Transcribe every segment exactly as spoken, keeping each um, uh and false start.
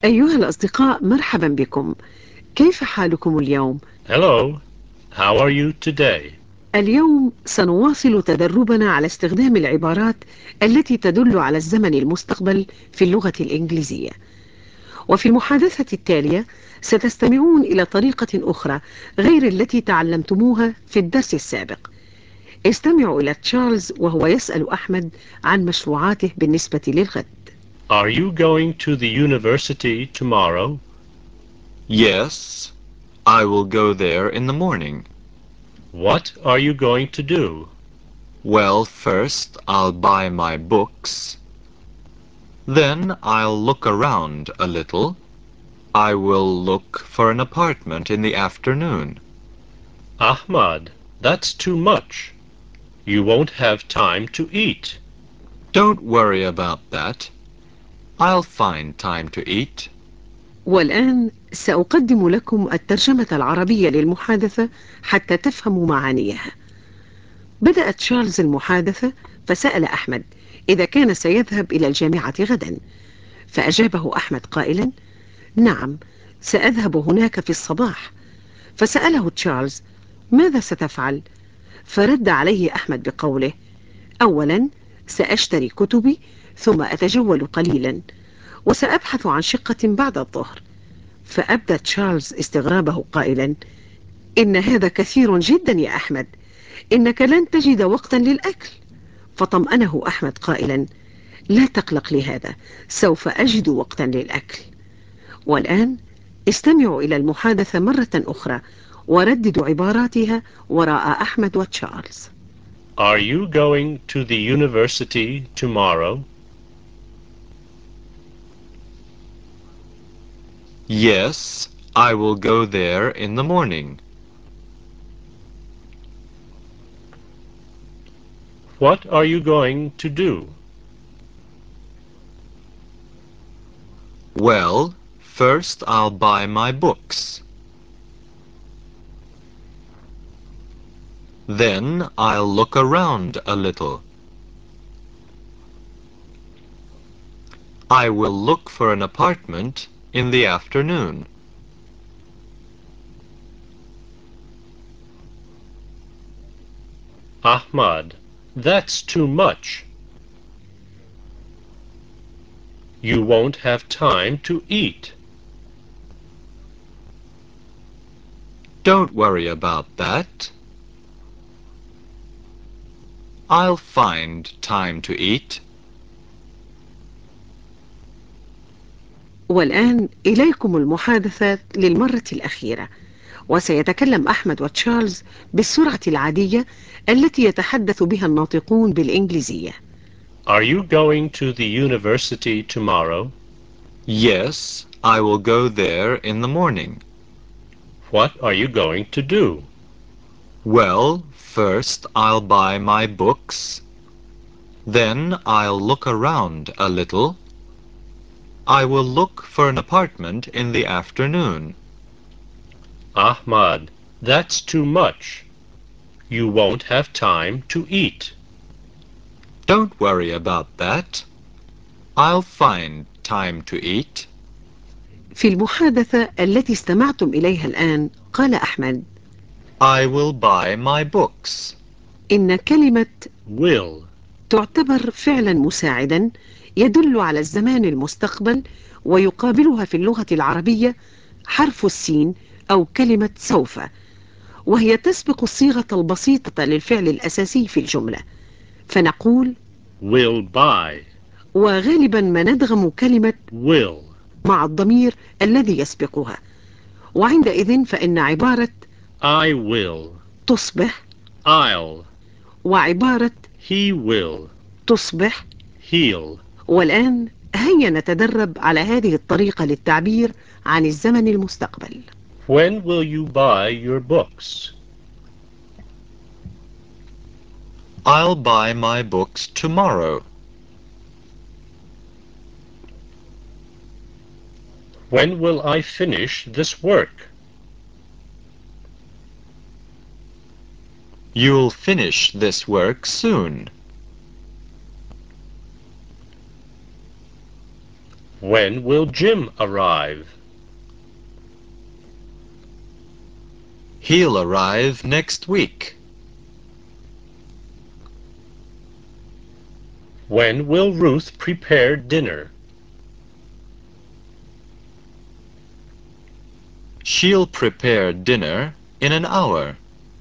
أيها الأصدقاء، مرحبا بكم. كيف حالكم اليوم؟ Hello, how are you today? اليوم سنواصل تدربنا على استخدام العبارات التي تدل على الزمن المستقبل في اللغة الإنجليزية. وفي المحادثة التالية ستستمعون إلى طريقة أخرى غير التي تعلمتموها في الدرس السابق. استمعوا إلى تشارلز وهو يسأل أحمد عن مشروعاته بالنسبة للغد. Are you going to the university tomorrow? Yes, I will go there in the morning. What are you going to do? Well, first I'll buy my books. Then I'll look around a little. I will look for an apartment in the afternoon. Ahmad, that's too much. You won't have time to eat. Don't worry about that. I'll find time to eat. والآن سأقدم لكم الترجمة العربية للمحادثة حتى تفهموا معانيها. بدأ تشارلز المحادثة فسأل أحمد إذا كان سيذهب إلى الجامعة غدا، فأجابه أحمد قائلا: نعم، سأذهب هناك في الصباح. فسأله تشارلز: ماذا ستفعل؟ فرد عليه أحمد بقوله: أولا سأشتري كتبي، ثم أتجول قليلا، وسأبحث عن شقة بعد الظهر. فأبدى تشارلز استغرابه قائلا: إن هذا كثير جدا يا أحمد، إنك لن تجد وقتا للأكل. فطمأنه أحمد قائلا: لا تقلق لهذا، سوف أجد وقتا للأكل. والآن استمعوا إلى المحادثة مرة أخرى ورددوا عباراتها وراء أحمد وتشارلز. Are you going to the university tomorrow? Yes, I will go there in the morning. What are you going to do? Well, first I'll buy my books. Then I'll look around a little. I will look for an apartment in the afternoon. Ahmad, that's too much. You won't have time to eat. Don't worry about that. I'll find time to eat. والآن إليكم المحادثة للمرة الأخيرة، وسيتكلم أحمد وتشارلز بالسرعة العادية التي يتحدث بها الناطقون بالإنجليزية. Are you going to the university tomorrow? Yes, I will go there in the morning. What are you going to do? Well, first I'll buy my books. Then I'll look around a little. I will look for an apartment in the afternoon. Ahmad, that's too much. You won't have time to eat. Don't worry about that. I'll find time to eat. في المحادثة التي استمعتم إليها الآن قال أحمد: I will buy my books. إن كلمة Will. تعتبر فعلا مساعدا يدل على الزمان المستقبل، ويقابلها في اللغة العربية حرف السين أو كلمة سوف، وهي تسبق الصيغة البسيطة للفعل الأساسي في الجملة، فنقول Will buy. وغالبا ما ندغم كلمة Will. مع الضمير الذي يسبقها، وعندئذ فإن عبارة I will. تصبح I'll. وعبارة He will. تصبح. He'll. والآن هيا نتدرب على هذه الطريقة للتعبير عن الزمن المستقبل. When will you buy your books? I'll buy my books tomorrow. When will I finish this work? You'll finish this work soon. When will Jim arrive? He'll arrive next week. When will Ruth prepare dinner? She'll prepare dinner in an hour.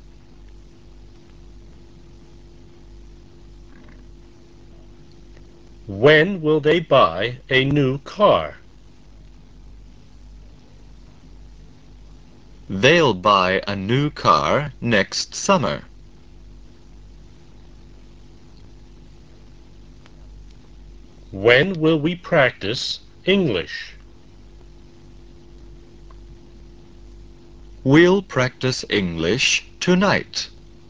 When will they buy a new car? They'll buy a new car next summer. When will we practice English? We'll practice English tonight.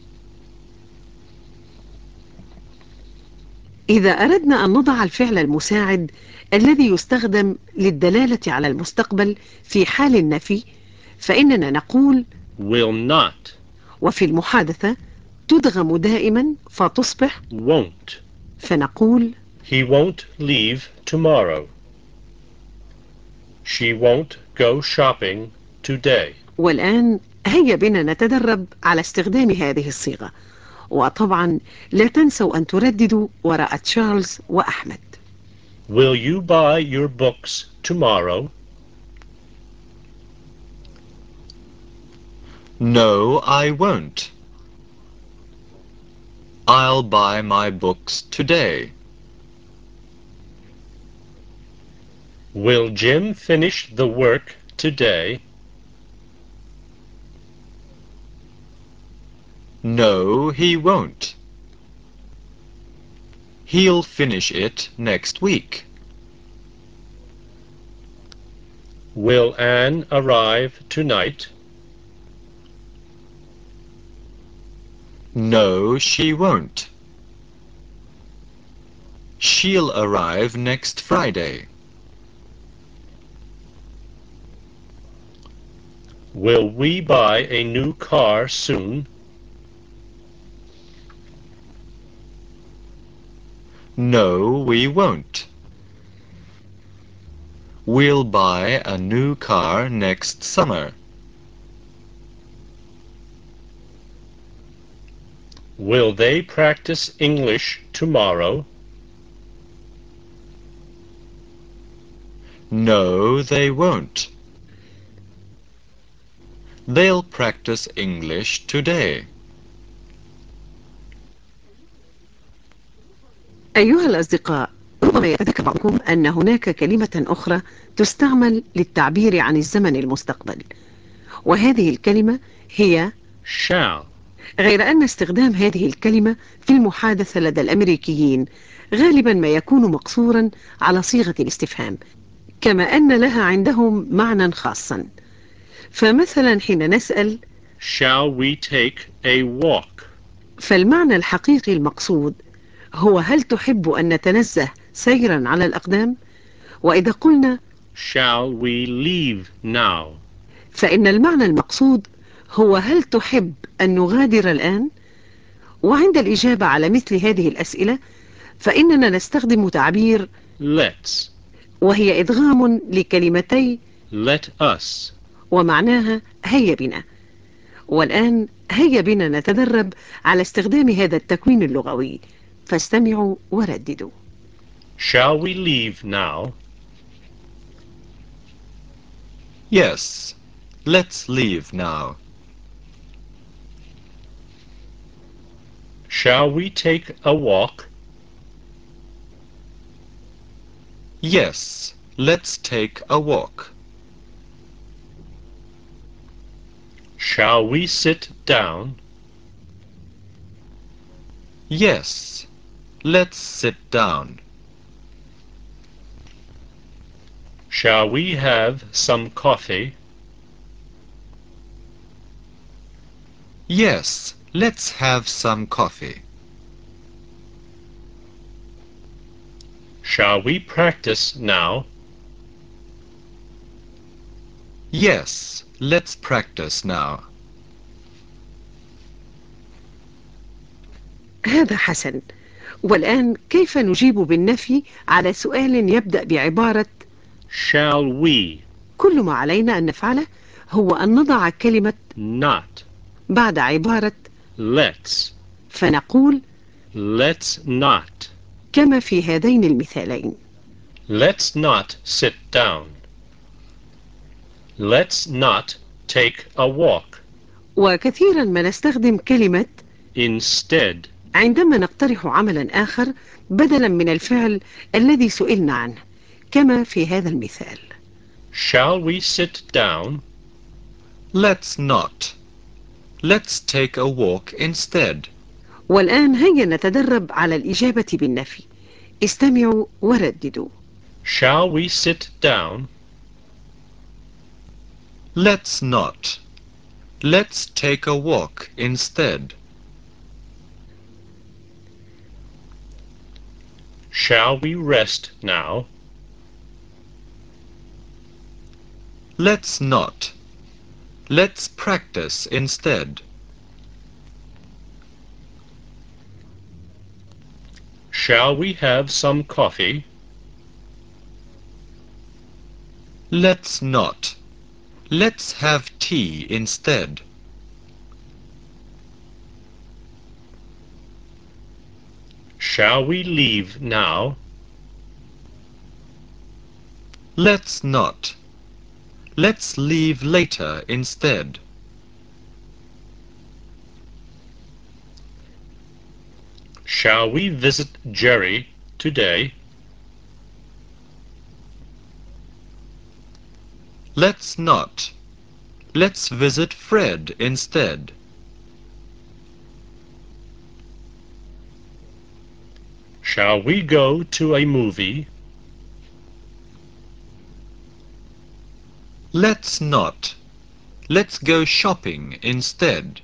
إذا أردنا أن نضع الفعل المساعد الذي يستخدم للدلالة على المستقبل في حال النفي فإننا نقول Will not. وفي المحادثة تدغم دائما فتصبح Won't. فنقول He won't leave tomorrow. She won't go shopping today. والآن هيا بنا نتدرب على استخدام هذه الصيغة وطبعا لا تنسوا أن ترددوا وراء تشارلز وأحمد. Will you buy your books tomorrow? No, I won't. I'll buy my books today. Will Jim finish the work today? No, he won't. He'll finish it next week. Will Anne arrive tonight? No, she won't. She'll arrive next Friday. Will we buy a new car soon? No, we won't. We'll buy a new car next summer. Will they practice English tomorrow? No, they won't. They'll practice English today. أيها الأصدقاء، ربما يتذكر بعضكم أن هناك كلمة أخرى تستعمل للتعبير عن الزمن المستقبل وهذه الكلمة هي Shall. غير أن استخدام هذه الكلمة في المحادثة لدى الأمريكيين غالبا ما يكون مقصورا على صيغة الاستفهام كما أن لها عندهم معنى خاصا فمثلا حين نسأل Shall we take a walk? فالمعنى الحقيقي المقصود هو هل تحب أن نتنزه سيرا على الأقدام؟ وإذا قلنا Shall we leave now? فإن المعنى المقصود هو هل تحب أن نغادر الآن؟ وعند الإجابة على مثل هذه الأسئلة فإننا نستخدم تعبير Let's. وهي إدغام لكلمتي Let us. ومعناها هيا بنا والآن هيا بنا نتدرب على استخدام هذا التكوين اللغوي فاستمعوا ورددوا. Shall we leave now? Yes, let's leave now. Shall we take a walk? Yes, let's take a walk. Shall we sit down? Yes, let's sit down. Shall we have some coffee? Yes, let's have some coffee. Shall we practice now? Yes, let's practice now. هذا حسن والآن كيف نجيب بالنفي على سؤال يبدأ بعبارة Shall we? كل ما علينا أن نفعله هو أن نضع كلمة Not. بعد عبارة Let's. فنقول Let's not. كما في هذين المثالين. Let's not sit down. Let's not take a walk. وكثيرا ما نستخدم كلمة Instead. عندما نقترح عملا آخر بدلا من الفعل الذي سئلنا عنه، كما في هذا المثال. Shall we sit down? Let's not. Let's take a walk instead. والآن هيا نتدرب على الإجابة بالنفي. استمعوا ورددوا. Shall we sit down? Let's not. Let's take a walk instead. Shall we rest now? Let's not. Let's practice instead. Shall we have some coffee? Let's not. Let's have tea instead. Shall we leave now? Let's not. Let's leave later instead. Shall we visit Jerry today? Let's not. Let's visit Fred instead. Shall we go to a movie? Let's not. Let's go shopping instead.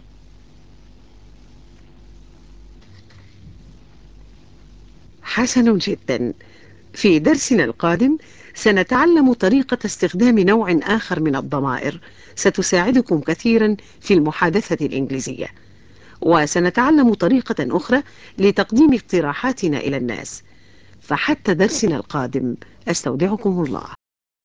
حسن جدا. في درسنا القادم سنتعلم طريقة استخدام نوع آخر من الضمائر ستساعدكم كثيرا في المحادثة الإنجليزية، وسنتعلم طريقة أخرى لتقديم اقتراحاتنا إلى الناس. فحتى درسنا القادم أستودعكم الله.